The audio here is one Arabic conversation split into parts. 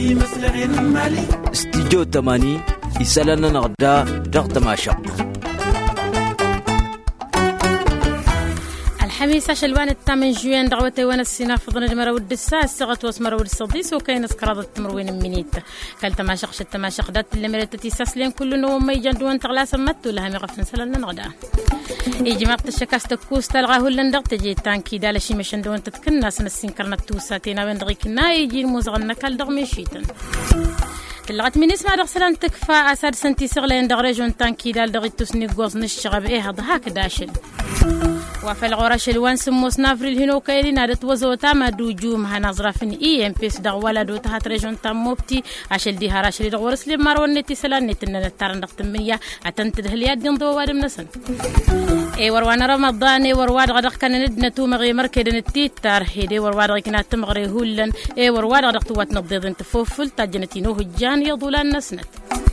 استديو 80 يسالنا نغدا ضغط ما شقنا الحميس شلوان الثامن جوين دعوتي وانا السينا فضنا المرود الساعة سغت واسمرود الصديس وكاين سكراضة التمروين منيت كالت ما شقش التماشق دات اللي مرتتي ساسلين كل نوم ما يجندون تغلا سمتو لها مغفن سلنا نغدا يجي مقت الشكاس تكوس تلغاه اللندق تجي تانكي دال شي مشندون تتكنا سن السين كرنت توساتينا وين دغيكنا يجي الموزغنا كالدغمي شيتن لغت من اسمع رغسلان تكفى أساد سنتي سغلين دغريجون تانكي دال دغي تسني قوز نشغب إيه ضحاك داشل وفي الغرش الوان سموس نافري الهنو كايرين عدت وزوتا ما دوجوم هنظرفن ام بيس دغولا دو تحت ريجون تاموبتي عشل دي هراش لي دغورس لي مارون نتي سلان نتن نتارن دقتمية عتنت دهليات دين دو وادم نسن اي وروان رمضان اي ورواد غدق كان ندنتو مغي مركدن التيتار هيدي ورواد غيكنا تمغري هولن اي ورواد غدق توات نضيضن تفوفل تاجنتي نوه الجان يضولان نسنت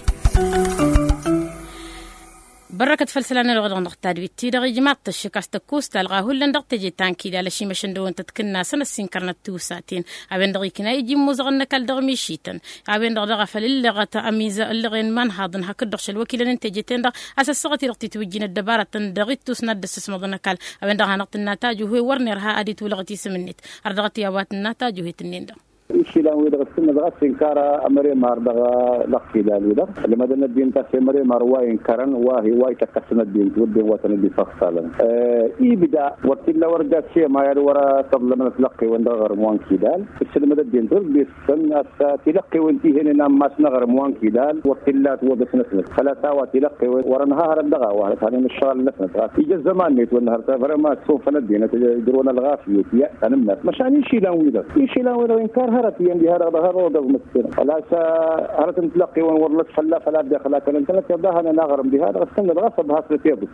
بركة فلسلان الغدغن نختار بيتي دغي جماعة الشكاس تكوس تلغاه هولن دغ تجي تانكي دالا شي مشندون تتكنا سنة السين كرنت توساتين عبين دغي كنا يجي موزغن نكال دغ ميشيتن عبين دغ فللغة أميزة اللغين من هاضن هكدغش الوكيل ننتجيتين دغ أساس صغتي رغتي توجين الدبارة دغي توسنا دسس مضن نكال عبين دغ هنقط الناتاج وهو ورنرها أدي تولغتي سمنت أردغتي أوات الناتاج وهي تنين دغ إيش لا ويدغ السنة دغ سنكارا أمري مار دغ لقي دال ويدغ لما دنا الدين تاسي أمري مار واين كرن واي تكسنا الدين تودي وطن الدين فصلا إبدا وقتنا ورجع شيء ما يد ورا طب لما نتلقي وندغ رموان كيدال السنة مد الدين تقول بيسن تلقي وانتي هنا نام ما سنغ رموان كيدال وقتنا توبس نسنة خلاص وتلقي ورنها هردغا وهذا هذا من الشغل نسنة يجي الزمان نيت ونهار فرما سوف ندين تدرون الغافية يا أنا الناس مشان إيش لا ويدغ إنكار هرتي عندي هذا ظهر ومسكين خلاص هرت نتلقي ونورلت فلا داخل كان انت تبدا انا نغرم بهذا استنى الغصب هاس تيبس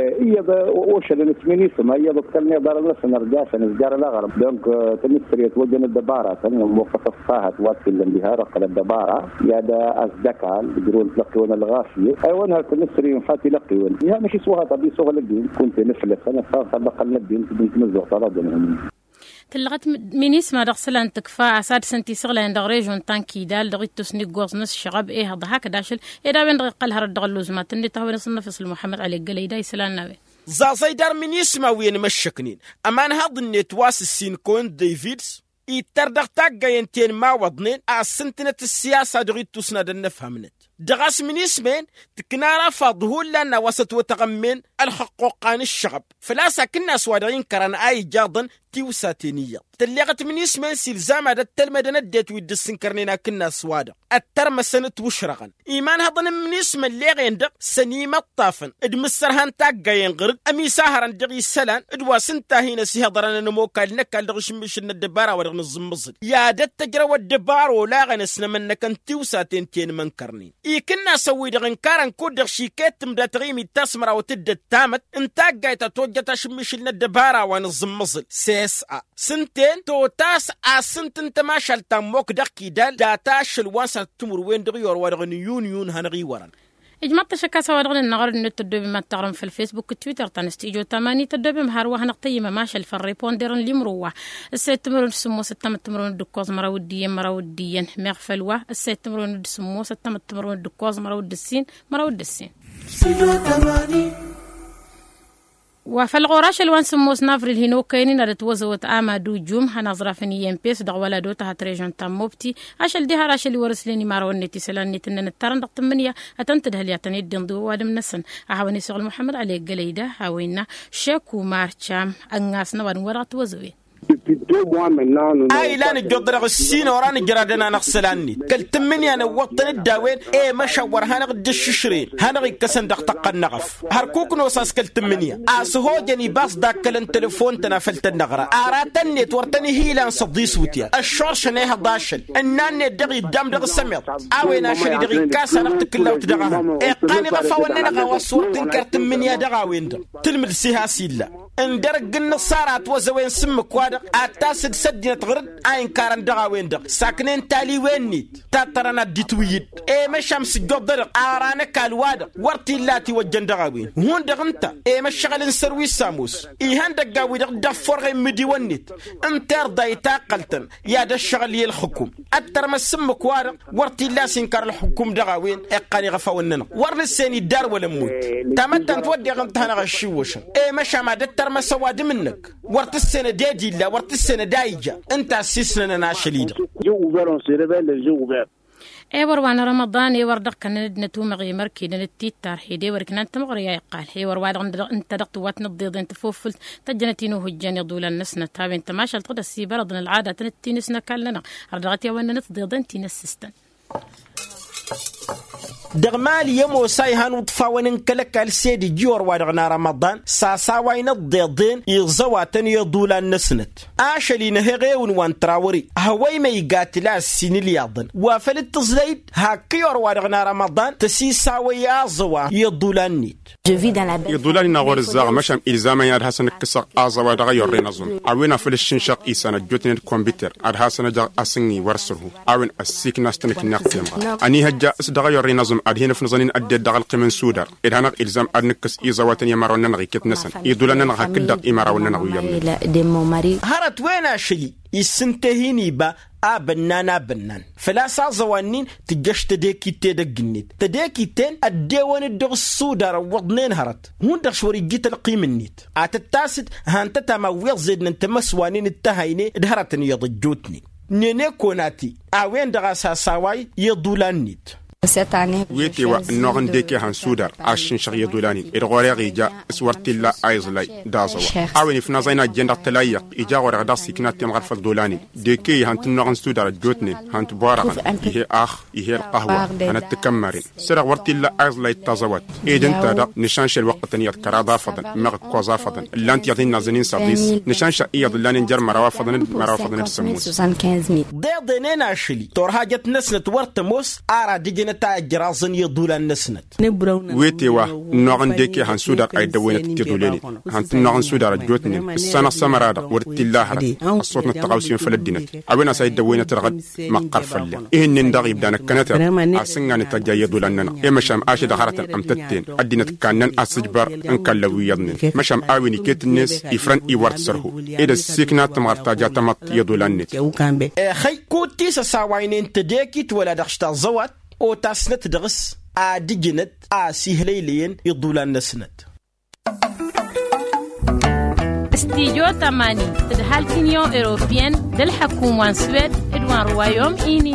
وش الاسمين اسم هي بتكلني دار الناس نرجعش نسجار الغرب دونك تمسريت وجن الدباره موقف الصاحه توكل بهذا قال الدباره يا دا ازدكال يقولون تلقي وانا الغافيه ايوه هرت تمسري فاتي لقي يا مش سوها طبي شغل الدين كنت نفلس انا سبق الدين كنت مزوق طلبني تلغت من اسمها رغسلان تكفى عساد سنتي سغلين دغريجون تانكي دال دغيت تسني قوز نس شغب ايه ضحاك داشل اذا بين دغ قال هرد دغلوزمات اللي تهوي نصنا فصل محمد علي قليدا يسلان ناوي زازاي دار من اسمها وين مشكنين امان هاد النتواس السين كون ديفيدز يتردغ تاقاينتين ما وضنين سنتنة السياسة دغيت تسنا دنفهمنت دغاس من اسمين تكنارا فاضهول لنا وسط وتغمين الحقوقان الشغب فلا ساكننا سوادغين كران اي جاضن تيوساتينية تلغت من اسمين سيلزام هذا التلمدن الديت ويدسن كرنينا كنا سوادا الترم سنة وشرغن ايمان هضن من اسم اللي غيندق سنيمة طافن ادمسرهان تاقاين غرد امي ساهران دغي السلان ادواسن تاهينا سيهضران نموكا لنكا لغش مشن الدبارة ورغن الزمزل يا دت تجرى الدبار ولا غنسنا منك انتيوساتين تين من كرنين يكنا سوي دغن كارن كودر شيكات مدا تغيمي تسمرا وتد التامت انتا قايتا توجه تشمش لنا الدبارة ونظمزل سيسا سنتين تو تاس سنتين تماشل تاموك دقي دال داتاش الوانسا تمر وين دغيور ورغن يون هنغي ورن اجمعت شكاسة ورغن النغر انو تدوبي ما تغرم في الفيسبوك تويتر تنستيجو تماني تدوبي مهاروها نقطي ماشا الفريبون ديرن اللي مروه السيد تمرون سمو ستمت تمرون الدكوز مراوديين مغفلوه السيد تمرون سمو ستمت تمرون الدكوز مراود السين وفي الغراش الوان سموس نافر الهنو كاينين ردت وزوت آمادو جوم هنظرافني ينبيس دغولا دو تحت ريجون تاموبتي عشل دي هراش اللي ورسليني مارون نتي سلان نتنن الترن دق تمنية أتنتد هلياتني الدندو وادم نسن أحاوني سغل محمد علي قليدة حاوينا شاكو مارشام أنغاسنا ونورات وزوي اي لاني جدرغ السين وراني جرادنا نغسلاني كلتمني انا وطن الداوين اي ما شاور هنغد الششرين هنغي كسن دق النغف هركوك نوساس كلتمني اسهو جني باص داك التليفون تنافلت النغره اراتني تورتني هيلان صدي سوتيا الشورش نيه داشل انني دغي دم دغ سميط اوينا شري دغي كاس نقتك لو تدغها اي قاني غفاوننا غوا صورتين كرتمني دغاوين تلمد سيها سيلا اندرق النصارات وزوين سمك وادق أتاسد سدنا تغرد أين كارن دغا وين دغ ساكنين تالي وين نيت تاترنا ديتويد مشامس جدر أرانا كالواد ورتي لاتي وجن دغا وين هون دغنتا مشغل سرويس ساموس إيهان دغا وين دفور غي مدي ونيت انتر دايتا قلتن يا دا الشغل الحكوم أتر ما سمك وارق ورتي لا سينكار الحكوم دغا وين إقاني غفاوننا ورن السيني دار ولا موت تمتن تودي غمتهنا غشوشن مشا ما دتر ما سواد منك ورت السنة داجي لا ورت السنة دايجا انت اسسنا ناشليد وروانا رمضان وردق كان ندنتو مغي مركي نتي تارحيدي وركنا انت مغري يقال هي وروانا انت دقت وات نضيض انت فوفل تجنتينو هجان يضول النسنة تابي انت ما شلت قد السي برضنا العادة تنتي نسنا كان لنا رضغتي وانا نتضيض انت نسستن دغمال يمو سايهان وطفاون كلك السيد جور وادغنا رمضان ساساوين الضيضين يغزواتن يضولا نسنت اشلي نهغيون وان تراوري هواي ما يقاتلا السين الياضن وافل التزليد هاكيور وادغنا رمضان تسيساوي ازوا يضولا نيت يضولاني نغور الزاغ مشام إلزاما ياد حسن كسر ازوا دغا يوري نظم اوين افل الشنشاق ايسانا جوتين الكمبيوتر اد حسن جا اسني ورسره اوين السيك ناستنك نقتم اني هجا دغا يوري نظم أدهين في نظنين أدي دغال قمن سودر إدهانق إلزام أدنكس إيزاواتن يمارون نغي كت نسن يدولنا نغا كدق إمارون نغي يمن هرت وين شي يسنتهيني با بنان فلا سازوانين تجش تديكي تدقنيت تديكيتين أديوان الدغ السودر وضنين هرت هون دغشوري جيت القيم النيت عتتاسد هانتتا مويغ زيدنا انتمسوانين التهيني دهرتن يضجوتني نيني كوناتي وين دغا ساساواي يضولان نيت ويتي ونغن ديكي هان سودر عشان شغي دولاني إرغوري غيجا اسورتي لا ايزلاي دازوا اويني في نظينا جندر تلايق إجا غوري غدا سيكنات تمغرف الدولاني ديكي هان تنغن سودر جوتني هان تبارغن إيه أخ إيه القهوة هان التكمرين سرغ ورتي لا ايزلاي تازوات إيدن تادا نشانش الوقت نيات كرادا فضن مغد قوزا فضن اللانت يضين نازنين ساديس نشانش إيه ضلاني نجر مراوا فضن السموس دينين عشلي تورها جت نسنة ورتموس آرا ديجي تاجرازن يدول النسنت ويتيوا نغن ديكي هان سودر اي دوينه تدولني هان نغن سودر جوتني السنه سمرادا ورتي الله الصوت نتقاوسين فلدينت اوينا سايد دوينه ترغد مقر فل ان ندغي بدانا كانت اسنغان تجايدول لنا مشام اشد خرت امتتين ادينت كانن اسجبر ان كلويدن مشام اويني كيت الناس يفرن اي ورت سرهو اذا سكنات مرتاجا تمت يدولني خي كوتي ساواين تديكي ولا دخشتا زوات او تاسنت دغس دجنت سيهليلين يضولان نسنت استيجو تماني تدهالتينيو إيروبيان دل حكومة سويد إدوان روايوم إيني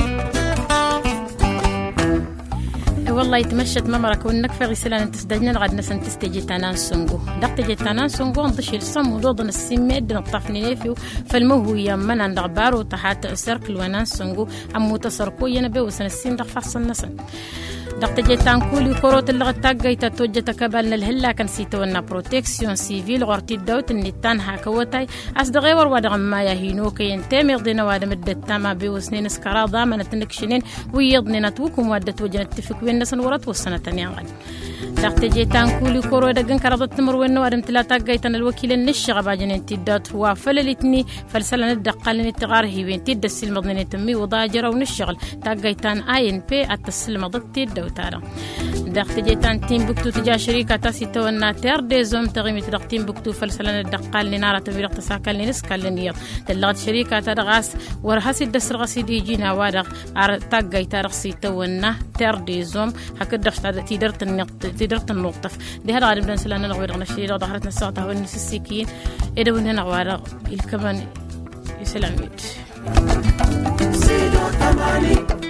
والله يتمشت ممرك ونكفى غسلان تسدجنا لغد نسن تستجي تانان سنغو دقت جي تانان سنغو نضشي الصم وضوضن السميد نطفني نيفيو فالمهو يمن عند غبار وتحات السركل ونان سنغو عمو تسركو ينبي وسن السين دق فحص النسن دقت جي تانكولي كوروت اللي غتاقاي تتوجه تكبالنا الهلا كان سيتونا بروتكسيون سيفيل غورتي الدوت النتان هاكوتاي أصدغي ورودغ ما يهينو كي ينتامي غدينا وادم الدتاما بيوسنين سكرا ضامنة تنكشنين ويضنين توكم وادت وجنة تفكوين نسن ورط والسنة تنيان دقت جي تانكولي كورو دقن كرضت مروين وادم تلاتاقايتنا الوكيل النشغ باجنين تدات هو فللتني فلسلنا الدقال نتغار هيوين تدس المضنين تمي وضاجر ونشغل تاقايتان آين بي التسلم ضد دوتارا دقت جيتان تيم بكتو تجا شركة تاسيتو الناتير دي زوم تغيمي تدقتين بكتو فلسلنا الدقال لنارة تبيرق تساكال لنسكال لنيض تلغت شركة تدغاس ورهاسي الدسر غسي دي جينا وادغ تاقاي تارغسيتو الناتير دي زوم هكدغش تدرت النقطف دي هذا غالب لنسلنا نغوير غنشير وظهرتنا الساعة والنس السيكين إدو هنا غوارغ الكمان يسلاميت